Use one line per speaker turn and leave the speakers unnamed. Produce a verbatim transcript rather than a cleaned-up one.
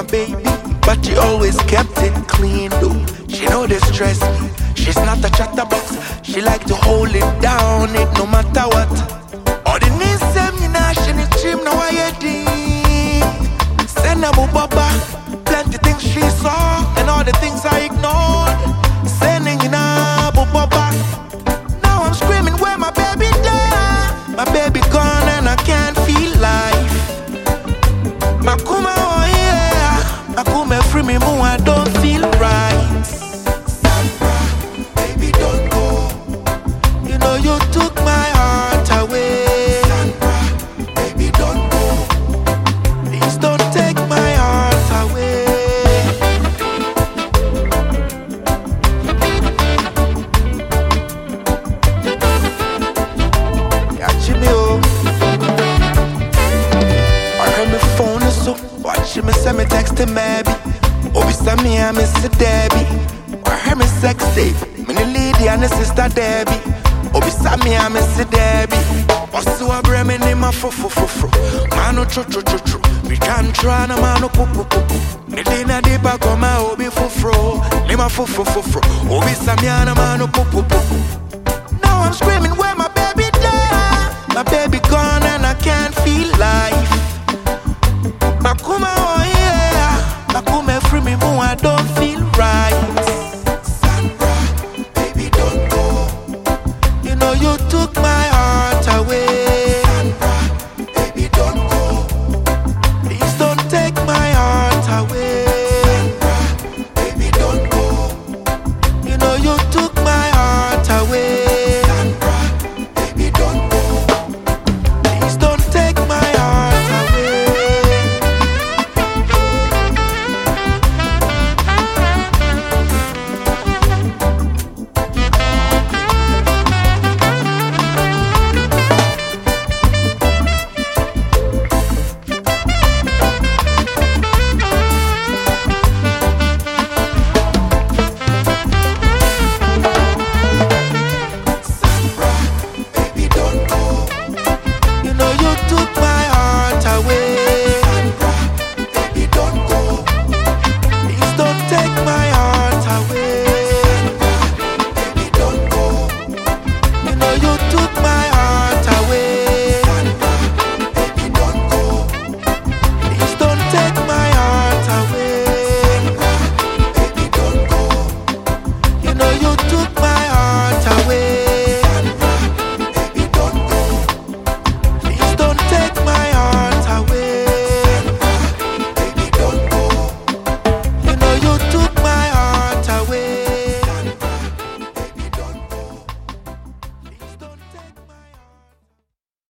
baby, but she always kept it clean though. She know they stress me. She's not a chatterbox. She like to hold it down, it no matter what. All the names them you know, she need trim no I deep. Send a baba, plenty things she saw and all the things I ignored. Sending in a baba. Now I'm screaming where my baby there. My baby gone and I can't feel life. Makuma oh yeah, Makuma free me more, I don't feel right. Sandra, baby don't go. You know you took my heart away. Sandra, baby don't go. Please don't take my heart away. Yeah, Jimmy, oh. I heard my phone is so. Watch me send me text to maybe. Obi send me I miss a Debbie. I heard me sex tape. Me the lady and the sister Debbie. Obi send me I miss a Debbie. What's so I bring me in my fo fo fo fo. Mano tro tro tro tro. We can't try na mano po po po. Me dina di pa come obi fo fro. Ni ma fo fo fo fro. Obi send me na mano po po po. Now I'm screaming where my baby there. My baby gone and I can't feel life.